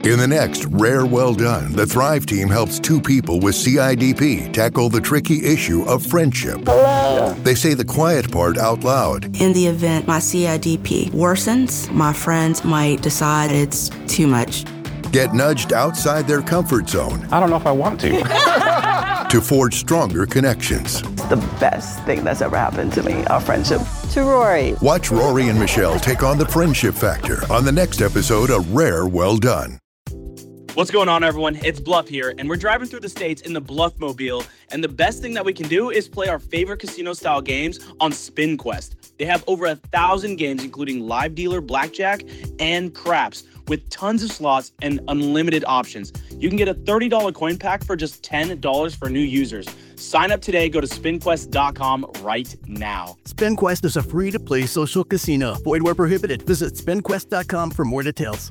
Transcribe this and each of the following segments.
In the next Rare Well Done, the Thrive team helps two people with CIDP tackle the tricky issue of friendship. Hello. They say the quiet part out loud. In the event my CIDP worsens, my friends might decide it's too much. Get nudged outside their comfort zone. I don't know if I want to forge stronger connections. The best thing that's ever happened to me, our friendship. To Rory. Watch Rory and Michelle take on the friendship factor on the next episode of Rare Well Done. What's going on, everyone? It's Bluff here, and we're driving through the states in the Bluff-mobile, and the best thing that we can do is play our favorite casino-style games on SpinQuest. They have over 1,000 games, including live dealer, blackjack, and craps, with tons of slots and unlimited options. You can get a $30 coin pack for just $10 for new users. Sign up today. Go to spinquest.com right now. SpinQuest is a free-to-play social casino. Void where prohibited. Visit spinquest.com for more details.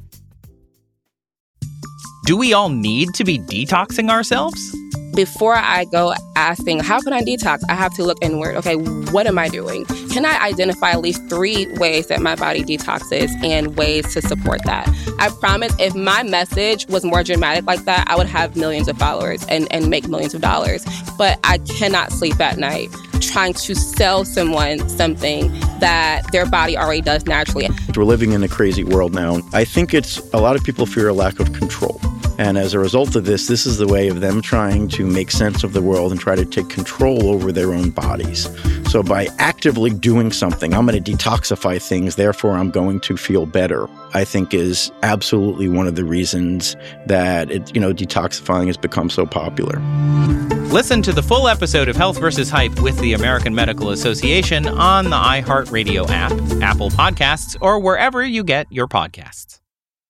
Do we all need to be detoxing ourselves? Before I go asking, how can I detox? I have to look inward. Okay, what am I doing? Can I identify at least 3 ways that my body detoxes and ways to support that? I promise if my message was more dramatic like that, I would have millions of followers and make millions of dollars. But I cannot sleep at night trying to sell someone something that their body already does naturally. We're living in a crazy world now. I think it's a lot of people fear a lack of control. And as a result of this is the way of them trying to make sense of the world and try to take control over their own bodies. So by actively doing something, I'm going to detoxify things, therefore I'm going to feel better, I think is absolutely one of the reasons that detoxifying has become so popular. Listen to the full episode of Health vs. Hype with the American Medical Association on the iHeartRadio app, Apple Podcasts, or wherever you get your podcasts.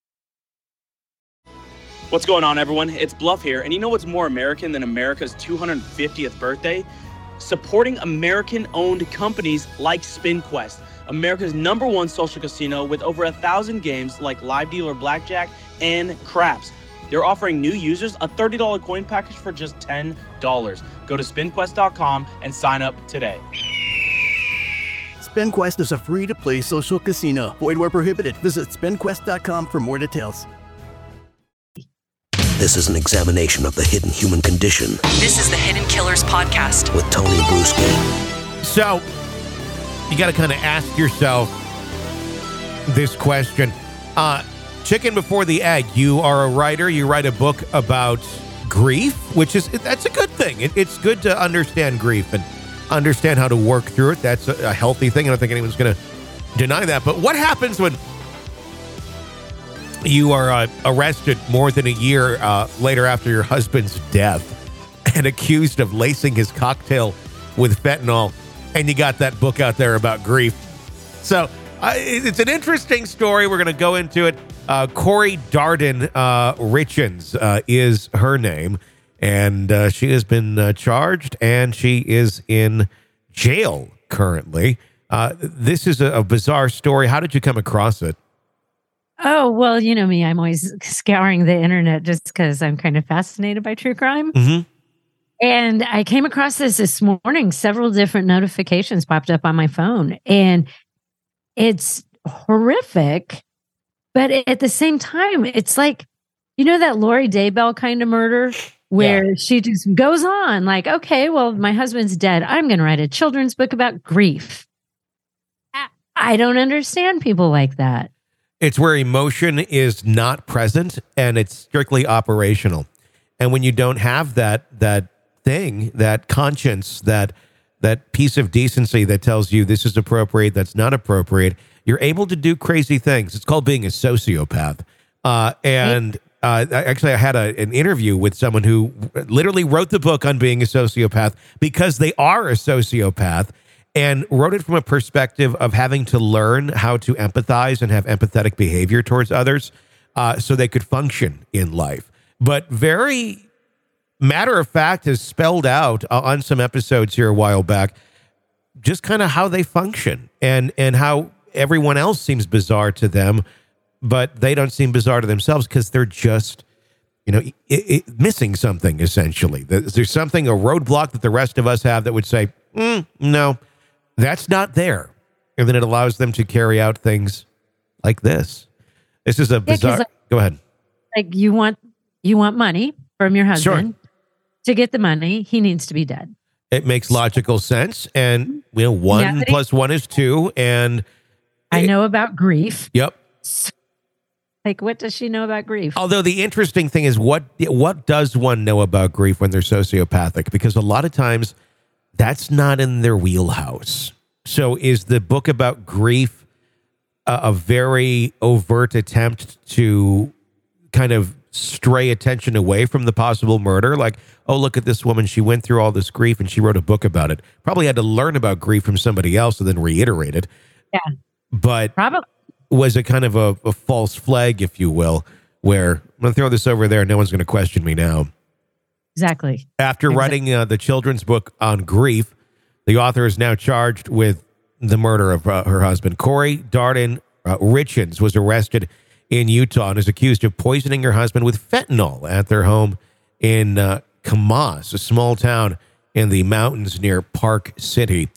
What's going on, everyone? It's Bluff here, and you know what's more American than America's 250th birthday? Supporting American-owned companies like SpinQuest, America's #1 social casino with over 1,000 games like live dealer blackjack and craps. They're offering new users a $30 coin package for just $10. Go to spinquest.com and sign up today. SpinQuest is a free-to-play social casino. Void where prohibited. Visit spinquest.com for more details. This is an examination of the hidden human condition. This is the Hidden Killers Podcast with Tony Bruschi. So, you got to kind of ask yourself this question. Chicken before the egg. You are a writer. You write a book about grief, that's a good thing. It's good to understand grief and understand how to work through it. That's a healthy thing. I don't think anyone's going to deny that. But what happens when you are arrested more than a year later after your husband's death and accused of lacing his cocktail with fentanyl, and you got that book out there about grief? So it's an interesting story. We're going to go into it. Corey Darden Richens is her name, and she has been charged, and she is in jail currently. This is a bizarre story. How did you come across it? Oh, well, you know me. I'm always scouring the internet just because I'm kind of fascinated by true crime. Mm-hmm. And I came across this morning. Several different notifications popped up on my phone. And it's horrific. But at the same time, it's like, that Lori Daybell kind of murder where she just goes on like, okay, well, my husband's dead. I'm going to write a children's book about grief. I don't understand people like that. It's where emotion is not present and it's strictly operational. And when you don't have that thing, that conscience, that piece of decency that tells you this is appropriate, that's not appropriate, you're able to do crazy things. It's called being a sociopath. Actually, I had an interview with someone who literally wrote the book on being a sociopath because they are a sociopath, and wrote it from a perspective of having to learn how to empathize and have empathetic behavior towards others so they could function in life. But very matter of fact has spelled out on some episodes here a while back just kind of how they function and how everyone else seems bizarre to them, but they don't seem bizarre to themselves because they're just, missing something, essentially. There's something, a roadblock that the rest of us have that would say, no, that's not there. And then it allows them to carry out things like this. This is a bizarre... Go ahead. like you want money from your husband. Sure. To get the money, he needs to be dead. It makes logical sense. And, 1 plus 1 is 2. And I know about grief. Yep. Like, what does she know about grief? Although the interesting thing is, what does one know about grief when they're sociopathic? Because a lot of times that's not in their wheelhouse. So is the book about grief a very overt attempt to kind of stray attention away from the possible murder? Like, oh, look at this woman. She went through all this grief and she wrote a book about it. Probably had to learn about grief from somebody else and then reiterate it. Yeah. But probably was a kind of a false flag, if you will, where I'm going to throw this over there. No one's going to question me now. Exactly. After writing the children's book on grief, the author is now charged with the murder of her husband. Corey Darden Richens was arrested in Utah and is accused of poisoning her husband with fentanyl at their home in Camas, a small town in the mountains near Park City.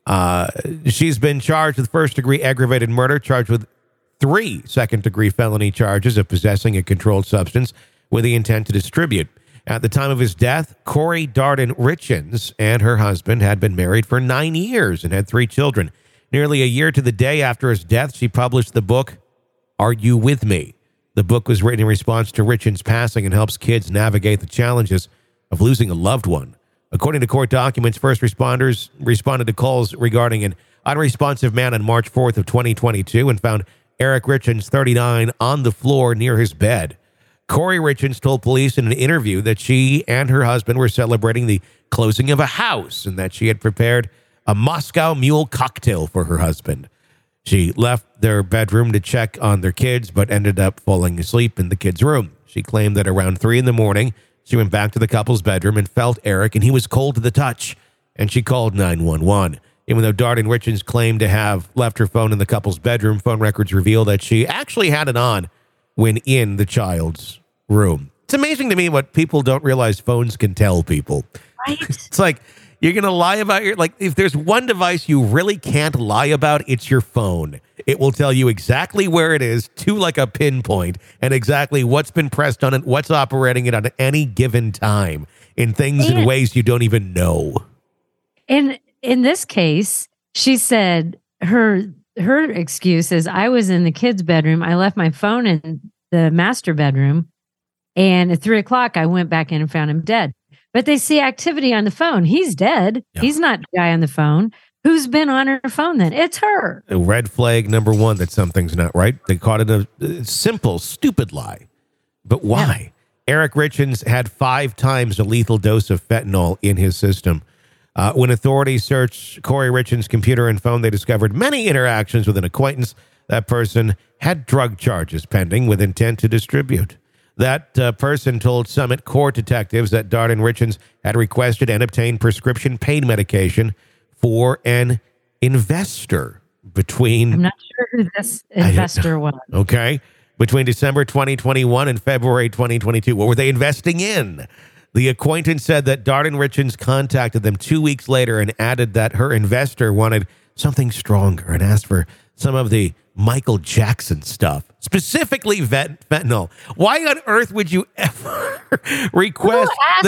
She's been charged with first-degree aggravated murder, charged with 3 second-degree felony charges of possessing a controlled substance with the intent to distribute. At the time of his death, Corey Darden Richens and her husband had been married for 9 years and had 3 children. Nearly a year to the day after his death, she published the book, Are You With Me? The book was written in response to Richens' passing and helps kids navigate the challenges of losing a loved one. According to court documents, first responders responded to calls regarding an unresponsive man on March 4th of 2022 and found Eric Richens, 39, on the floor near his bed. Corey Richens told police in an interview that she and her husband were celebrating the closing of a house and that she had prepared a Moscow Mule cocktail for her husband. She left their bedroom to check on their kids, but ended up falling asleep in the kids' room. She claimed that around 3 a.m, she went back to the couple's bedroom and felt Eric, and he was cold to the touch, and she called 911. Even though Darden Richens claimed to have left her phone in the couple's bedroom, phone records reveal that she actually had it on when in the child's room. It's amazing to me what people don't realize phones can tell people. Right? It's like, you're going to lie about if there's one device you really can't lie about, it's your phone. It will tell you exactly where it is to like a pinpoint and exactly what's been pressed on it, what's operating it on any given time in things and ways you don't even know. In this case, she said her excuse is, I was in the kids' bedroom. I left my phone in the master bedroom. And at 3:00, I went back in and found him dead. But they see activity on the phone. He's dead. Yeah. He's not the guy on the phone. Who's been on her phone then? It's her. A red flag number 1 that something's not right. They caught it a simple, stupid lie. But why? Yeah. Eric Richens had 5 times a lethal dose of fentanyl in his system. When authorities searched Corey Richens' computer and phone, they discovered many interactions with an acquaintance. That person had drug charges pending with intent to distribute. That person told Summit court detectives that Darden Richens had requested and obtained prescription pain medication for an investor between... I'm not sure who this investor was. Okay. Between December 2021 and February 2022. What were they investing in? The acquaintance said that Darden Richens contacted them 2 weeks later and added that her investor wanted something stronger and asked for some of the Michael Jackson stuff, specifically fentanyl. Why on earth would you ever request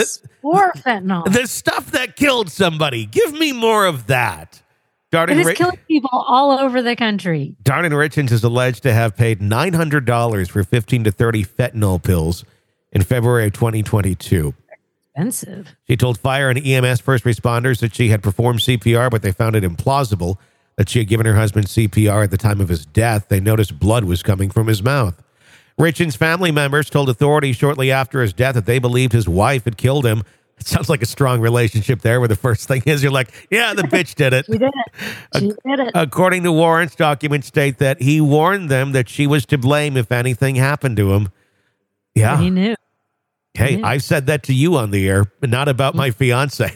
for fentanyl? The stuff that killed somebody? Give me more of that. It is killing people all over the country. Darden Richens is alleged to have paid $900 for 15 to 30 fentanyl pills in February of 2022. Expensive. She told fire and EMS first responders that she had performed CPR, but they found it implausible that she had given her husband CPR at the time of his death. They noticed blood was coming from his mouth. Richens' family members told authorities shortly after his death that they believed his wife had killed him. It sounds like a strong relationship there, where the first thing is you're like, yeah, the bitch did it. She did it. She did it. According to warrants, documents state that he warned them that she was to blame if anything happened to him. Yeah. He knew. Hey, I said that to you on the air, but not about my fiance.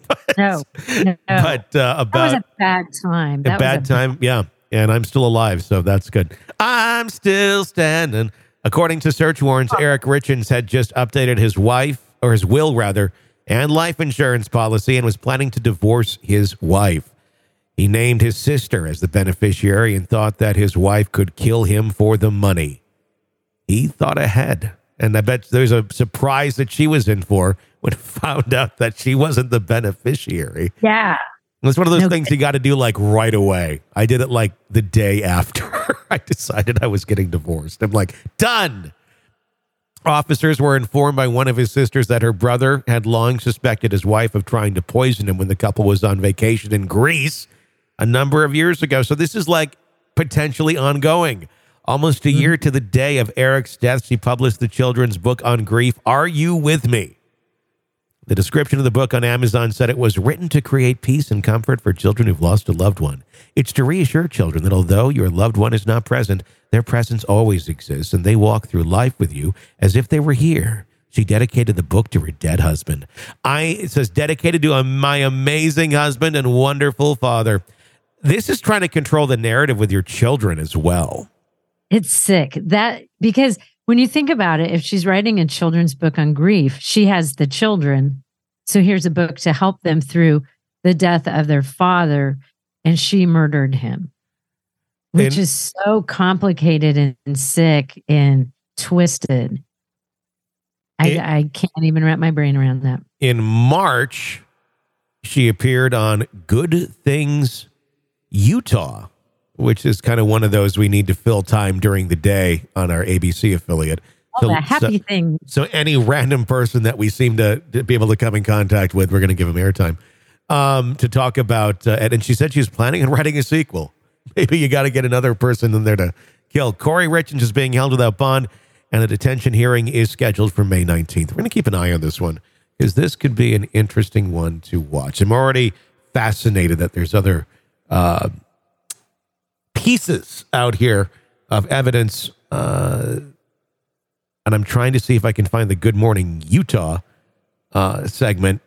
No. But about that was a bad time. A bad time, yeah. And I'm still alive, so that's good. I'm still standing. According to search warrants, Eric Richens had just updated his will, and life insurance policy and was planning to divorce his wife. He named his sister as the beneficiary and thought that his wife could kill him for the money. He thought ahead And I bet there's a surprise that she was in for when found out that she wasn't the beneficiary. Yeah. It's one of those things you got to do like right away. I did it like the day after I decided I was getting divorced. I'm like, done. Officers were informed by one of his sisters that her brother had long suspected his wife of trying to poison him when the couple was on vacation in Greece a number of years ago. So this is like potentially ongoing. Almost a year to the day of Eric's death, she published the children's book on grief, Are You With Me? The description of the book on Amazon said it was written to create peace and comfort for children who've lost a loved one. It's to reassure children that although your loved one is not present, their presence always exists, and they walk through life with you as if they were here. She dedicated the book to her dead husband. It says, dedicated to my amazing husband and wonderful father. This is trying to control the narrative with your children as well. It's sick. Because when you think about it, if she's writing a children's book on grief, she has the children. So here's a book to help them through the death of their father, and she murdered him, which is so complicated and sick and twisted. I can't even wrap my brain around that. In March, she appeared on Good Things Utah, which is kind of one of those we need to fill time during the day on our ABC affiliate. Happy thing. So any random person that we seem to be able to come in contact with, we're going to give them airtime to talk about. And she said she was planning on writing a sequel. Maybe you got to get another person in there to kill. Corey Richens is being held without bond, and a detention hearing is scheduled for May 19th. We're going to keep an eye on this one because this could be an interesting one to watch. I'm already fascinated that there's other pieces out here of evidence, and I'm trying to see if I can find the Good Morning Utah segment,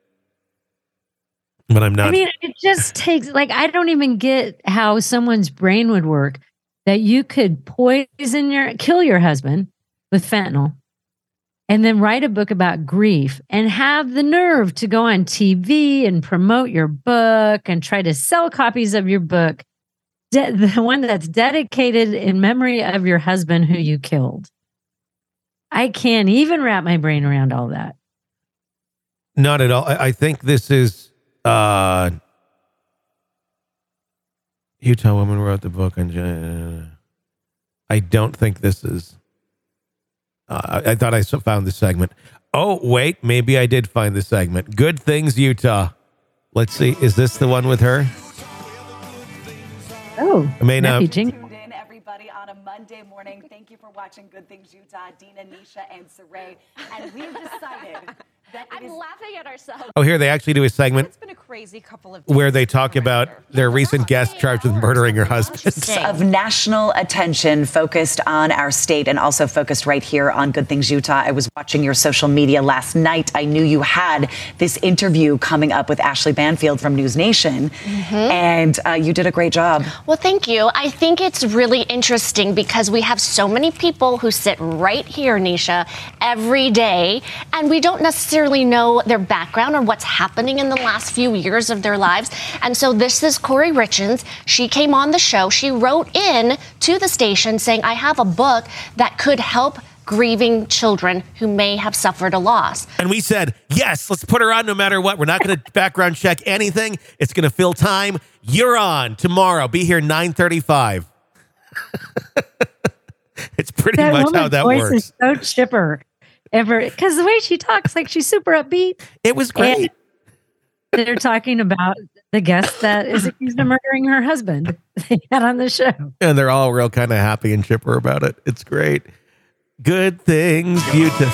but I'm not. I mean, it just takes, I don't even get how someone's brain would work that you could kill your husband with fentanyl and then write a book about grief and have the nerve to go on TV and promote your book and try to sell copies of your book. The one that's dedicated in memory of your husband who you killed. I can't even wrap my brain around all that. Not at all. I think this is Utah woman wrote the book on. I don't think this is. I thought I found the segment. Oh, wait. Maybe I did find the segment. Good Things Utah. Let's see. Is this the one with her? Oh, I may not. Everybody on a Monday morning. Thank you for watching Good Things Utah, Dina, Nisha, and Saray. And we've decided that I'm laughing at ourselves. Oh, here they actually do a segment. It's been a crazy couple of where they talk about their recent guest charged with murdering her husband. Of national attention focused on our state and also focused right here on Good Things Utah. I was watching your social media last night. I knew you had this interview coming up with Ashley Banfield from News Nation, and you did a great job. Well, thank you. I think it's really interesting because we have so many people who sit right here, Nisha, every day, and we don't necessarily know their background or what's happening in the last few years of their lives. And so this is Corey Richens. She came on the show. She wrote in to the station saying, I have a book that could help grieving children who may have suffered a loss. And we said, yes, let's put her on no matter what. We're not going to background check anything. It's going to fill time. You're on tomorrow. Be here 9:35. It's pretty much how that voice works. Is so chipper because the way she talks, like she's super upbeat. It was great. And they're talking about the guest that is accused of murdering her husband they had on the show. And they're all real kind of happy and chipper about it. It's great. Good Things Utah.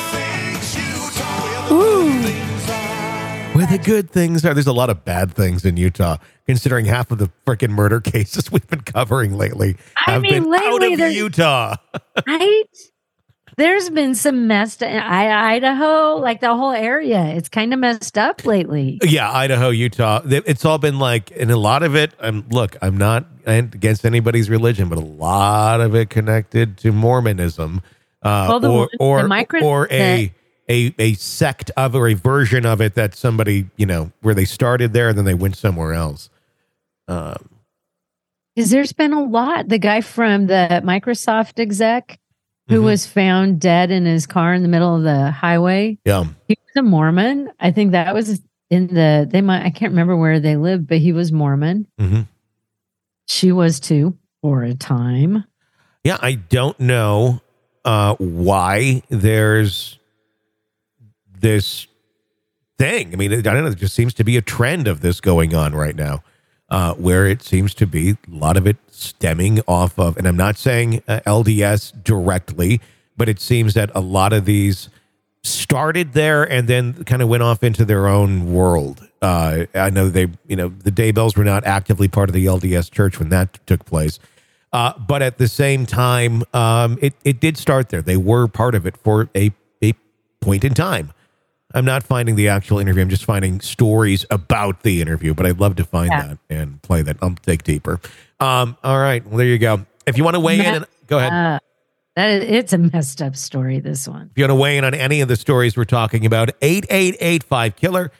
Where the good things are. There's a lot of bad things in Utah, considering half of the freaking murder cases we've been covering lately have been out of Utah. Right? There's been some messed up. Idaho, like the whole area. It's kind of messed up lately. Yeah, Idaho, Utah. It's all been like, and a lot of it, look, I'm not against anybody's religion, but a lot of it connected to Mormonism. Or a sect of or a version of it that somebody, where they started there and then they went somewhere else. Because there's been a lot. The guy from the Microsoft exec who was found dead in his car in the middle of the highway. Yeah. He was a Mormon. I think that was I can't remember where they lived, but he was Mormon. Mm-hmm. She was too, for a time. Yeah, I don't know why there's this thing. I mean, I don't know. There just seems to be a trend of this going on right now, where it seems to be a lot of it stemming off of, and I'm not saying LDS directly, but it seems that a lot of these started there and then kind of went off into their own world. I know the Daybells were not actively part of the LDS church when that took place. But at the same time, it did start there. They were part of it for a point in time. I'm not finding the actual interview. I'm just finding stories about the interview, but I'd love to find that and play that. I'll dig deeper. All right. Well, there you go. If you want to weigh in, go ahead. It's a messed up story, this one. If you want to weigh in on any of the stories we're talking about, 888-5KILLER,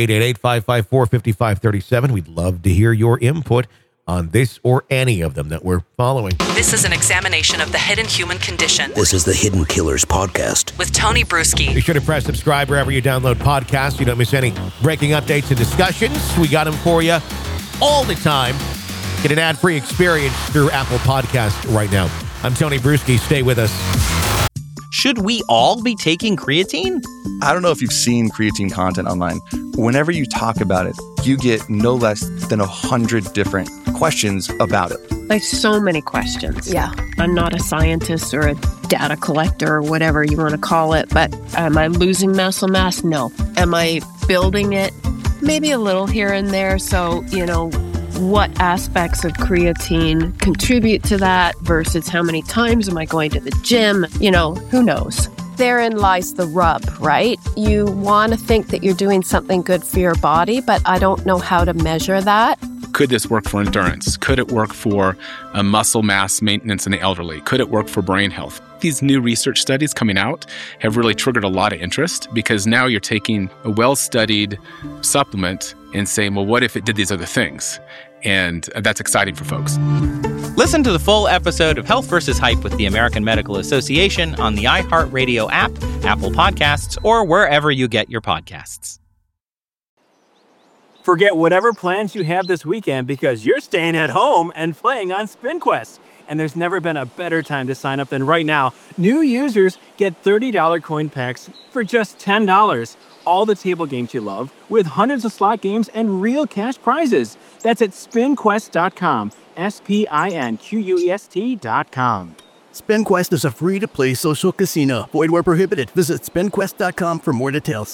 888-554-5537. We'd love to hear your input on this or any of them that we're following. This is an examination of the hidden human condition. This is the Hidden Killers podcast with Tony Brueski. Be sure to press subscribe wherever you download podcasts. You don't miss any breaking updates and discussions. We got them for you all the time. Get an ad-free experience through Apple Podcasts right now. I'm Tony Brueski. Stay with us. Should we all be taking creatine? I don't know if you've seen creatine content online. Whenever you talk about it, you get no less than 100 different questions about it. Like so many questions. Yeah. I'm not a scientist or a data collector or whatever you want to call it, but am I losing muscle mass? No. Am I building it? Maybe a little here and there. So, what aspects of creatine contribute to that versus how many times am I going to the gym? Who knows? Therein lies the rub, right? You want to think that you're doing something good for your body, but I don't know how to measure that. Could this work for endurance? Could it work for muscle mass maintenance in the elderly? Could it work for brain health? These new research studies coming out have really triggered a lot of interest because now you're taking a well-studied supplement and saying, well, what if it did these other things? And that's exciting for folks. Listen to the full episode of Health versus Hype with the American Medical Association on the iHeartRadio app, Apple Podcasts, or wherever you get your podcasts. Forget whatever plans you have this weekend because you're staying at home and playing on SpinQuest. And there's never been a better time to sign up than right now. New users get $30 coin packs for just $10. All the table games you love with hundreds of slot games and real cash prizes. That's at SpinQuest.com. SpinQuest.com. SpinQuest is a free-to-play social casino. Void where prohibited. Visit SpinQuest.com for more details.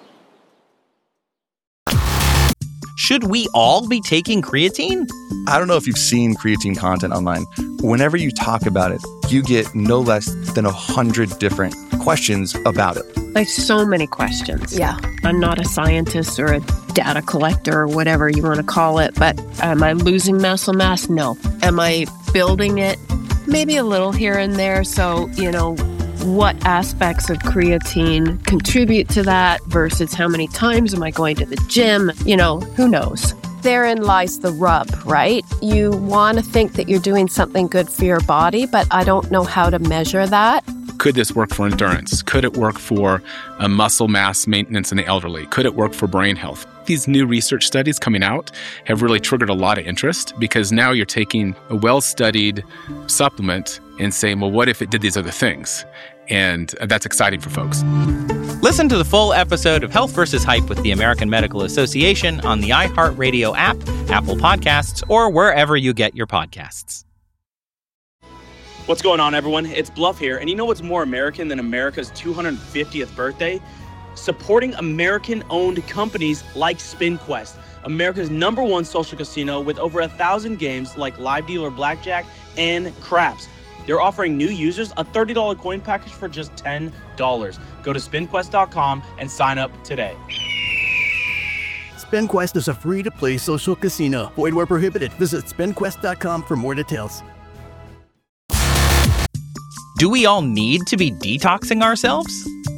Should we all be taking creatine? I don't know if you've seen creatine content online. Whenever you talk about it, you get no less than 100 different questions about it. Like so many questions. Yeah. I'm not a scientist or a data collector or whatever you want to call it, but am I losing muscle mass? No. Am I building it? Maybe a little here and there. So, what aspects of creatine contribute to that versus how many times am I going to the gym? Who knows? Therein lies the rub, right? You want to think that you're doing something good for your body, but I don't know how to measure that. Could this work for endurance? Could it work for muscle mass maintenance in the elderly? Could it work for brain health? These new research studies coming out have really triggered a lot of interest because now you're taking a well-studied supplement and saying, well, what if it did these other things? And that's exciting for folks. Listen to the full episode of Health versus Hype with the American Medical Association on the iHeartRadio app, Apple Podcasts, or wherever you get your podcasts. What's going on, everyone? It's Bluff here. And you know what's more American than America's 250th birthday? Supporting American-owned companies like SpinQuest, America's #1 social casino with over 1,000 games like Live Dealer Blackjack and Craps. They're offering new users a $30 coin package for just $10. Go to SpinQuest.com and sign up today. SpinQuest is a free-to-play social casino. Void where prohibited. Visit SpinQuest.com for more details. Do we all need to be detoxing ourselves?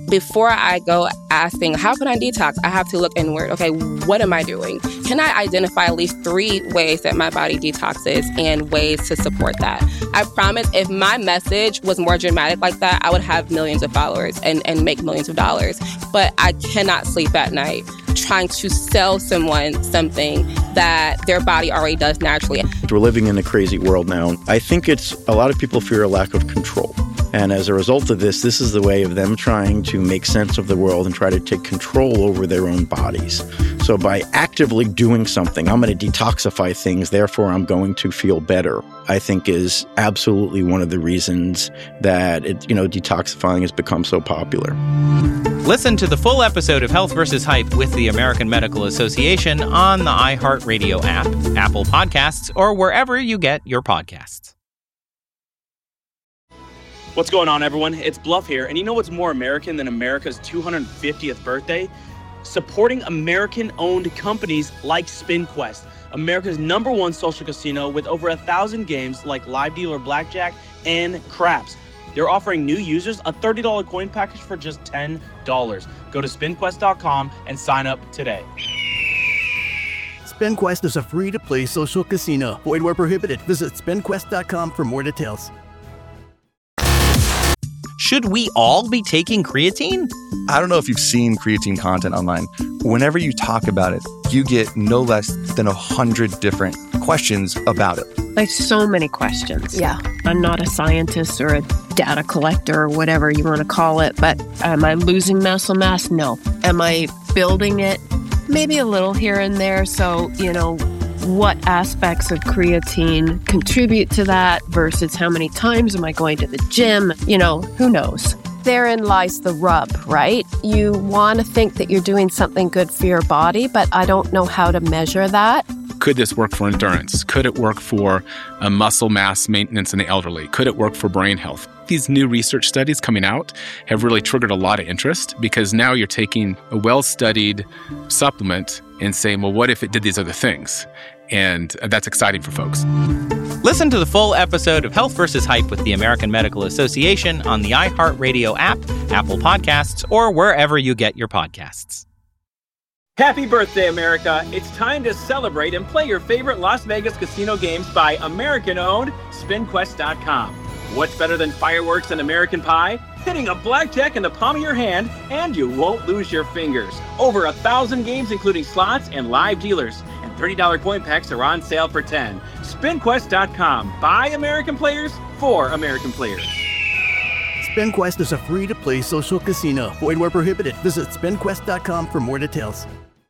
Before I go asking, how can I detox? I have to look inward. Okay, what am I doing? Can I identify at least 3 ways that my body detoxes and ways to support that? I promise if my message was more dramatic like that, I would have millions of followers and make millions of dollars. But I cannot sleep at night trying to sell someone something that their body already does naturally. We're living in a crazy world now. I think it's a lot of people fear a lack of control. And as a result of this is the way of them trying to make sense of the world and try to take control over their own bodies. So by actively doing something, I'm going to detoxify things, therefore I'm going to feel better, I think is absolutely one of the reasons that detoxifying has become so popular. Listen to the full episode of Health vs. Hype with the American Medical Association on the iHeartRadio app, Apple Podcasts, or wherever you get your podcasts. What's going on, everyone? It's Bluff here, and you know what's more American than America's 250th birthday? Supporting American-owned companies like SpinQuest, America's #1 social casino with over 1,000 games like live dealer blackjack and craps. They're offering new users a $30 coin package for just $10. Go to SpinQuest.com and sign up today. SpinQuest is a free-to-play social casino. Void where prohibited. Visit SpinQuest.com for more details. Should we all be taking creatine? I don't know if you've seen creatine content online. Whenever you talk about it, you get no less than 100 different questions about it. Like so many questions. Yeah. I'm not a scientist or a data collector or whatever you want to call it, but am I losing muscle mass? No. Am I building it? Maybe a little here and there. So, what aspects of creatine contribute to that versus how many times am I going to the gym? Who knows? Therein lies the rub, right? You want to think that you're doing something good for your body, but I don't know how to measure that. Could this work for endurance? Could it work for muscle mass maintenance in the elderly? Could it work for brain health? These new research studies coming out have really triggered a lot of interest because now you're taking a well-studied supplement and saying, well, what if it did these other things? And that's exciting for folks. Listen to the full episode of Health vs. Hype with the American Medical Association on the iHeartRadio app, Apple Podcasts, or wherever you get your podcasts. Happy birthday, America. It's time to celebrate and play your favorite Las Vegas casino games by American-owned SpinQuest.com. What's better than fireworks and American pie? Hitting a blackjack in the palm of your hand, and you won't lose your fingers. Over 1,000 games, including slots and live dealers. And $30 coin packs are on sale for $10. SpinQuest.com. By American players, for American players. SpinQuest is a free-to-play social casino. Void where prohibited. Visit SpinQuest.com for more details.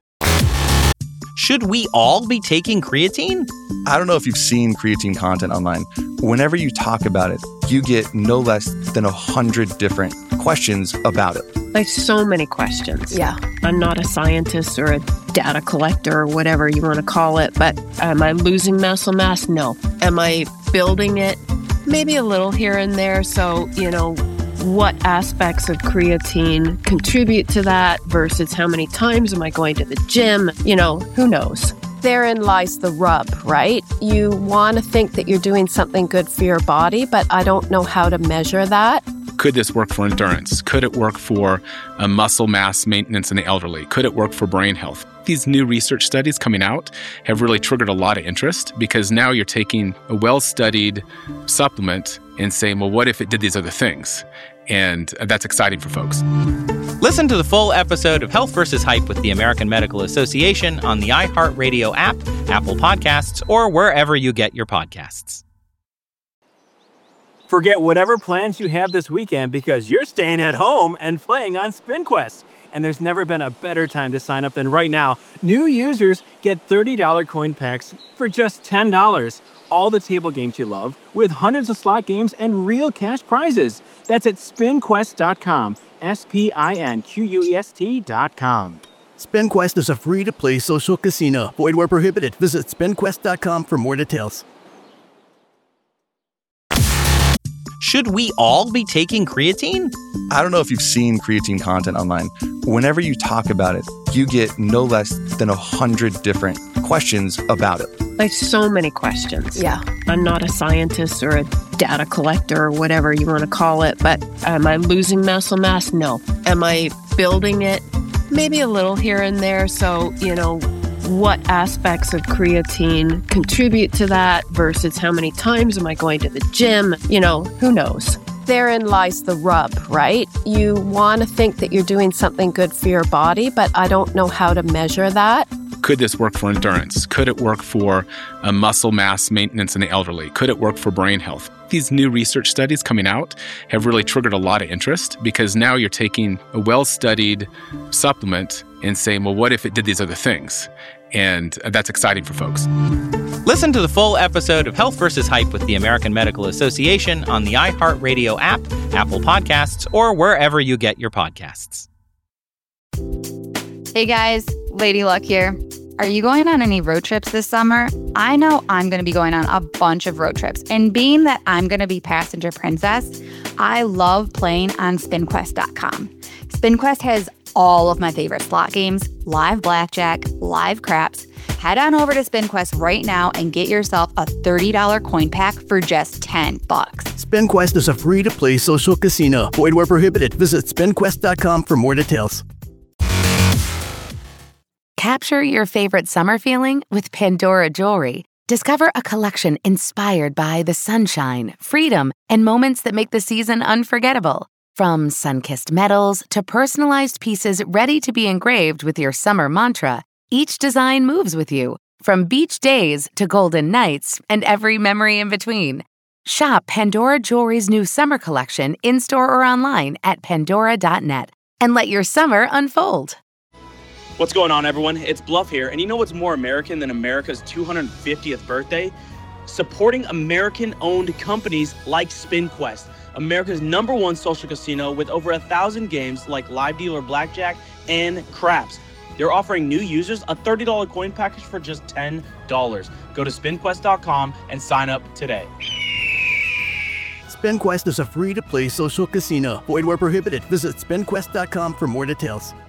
Should we all be taking creatine? I don't know if you've seen creatine content online. Whenever you talk about it, you get no less than 100 different questions about it. Like so many questions. Yeah. I'm not a scientist or a data collector or whatever you want to call it, but am I losing muscle mass? No. Am I building it? Maybe a little here and there. So, what aspects of creatine contribute to that versus how many times am I going to the gym? Who knows? Therein lies the rub, right? You want to think that you're doing something good for your body, but I don't know how to measure that. Could this work for endurance? Could it work for muscle mass maintenance in the elderly? Could it work for brain health? These new research studies coming out have really triggered a lot of interest because now you're taking a well-studied supplement and saying, well, what if it did these other things? And that's exciting for folks. Listen to the full episode of Health vs. Hype with the American Medical Association on the iHeartRadio app, Apple Podcasts, or wherever you get your podcasts. Forget whatever plans you have this weekend because you're staying at home and playing on SpinQuest. And there's never been a better time to sign up than right now. New users get $30 coin packs for just $10. All the table games you love with hundreds of slot games and real cash prizes. That's at SpinQuest.com. SpinQuest.com. SpinQuest is a free-to-play social casino. Void where prohibited. Visit SpinQuest.com for more details. Should we all be taking creatine? I don't know if you've seen creatine content online. Whenever you talk about it, you get no less than 100 different questions about it. Like so many questions. Yeah. I'm not a scientist or a data collector or whatever you want to call it, but am I losing muscle mass? No. Am I building it? Maybe a little here and there. So, what aspects of creatine contribute to that versus how many times am I going to the gym? Who knows? Therein lies the rub, right? You want to think that you're doing something good for your body, but I don't know how to measure that. Could this work for endurance? Could it work for muscle mass maintenance in the elderly? Could it work for brain health? These new research studies coming out have really triggered a lot of interest because now you're taking a well-studied supplement and saying, well, what if it did these other things? And that's exciting for folks. Listen to the full episode of Health versus Hype with the American Medical Association on the iHeartRadio app, Apple Podcasts, or wherever you get your podcasts. Hey guys, Lady Luck here. Are you going on any road trips this summer? I know I'm going to be going on a bunch of road trips. And being that I'm going to be passenger princess, I love playing on SpinQuest.com. SpinQuest has all of my favorite slot games, live blackjack, live craps. Head on over to SpinQuest right now and get yourself a $30 coin pack for just $10. SpinQuest is a free-to-play social casino. Void where prohibited. Visit SpinQuest.com for more details. Capture your favorite summer feeling with Pandora Jewelry. Discover a collection inspired by the sunshine, freedom, and moments that make the season unforgettable. From sun-kissed metals to personalized pieces ready to be engraved with your summer mantra, each design moves with you, from beach days to golden nights and every memory in between. Shop Pandora Jewelry's new summer collection in-store or online at pandora.net and let your summer unfold. What's going on, everyone? It's Bluff here, and you know what's more American than America's 250th birthday? Supporting American-owned companies like SpinQuest, America's #1 social casino with over 1,000 games like live dealer blackjack and craps. They're offering new users a $30 coin package for just $10. Go to SpinQuest.com and sign up today. SpinQuest is a free-to-play social casino. Void where prohibited. Visit SpinQuest.com for more details.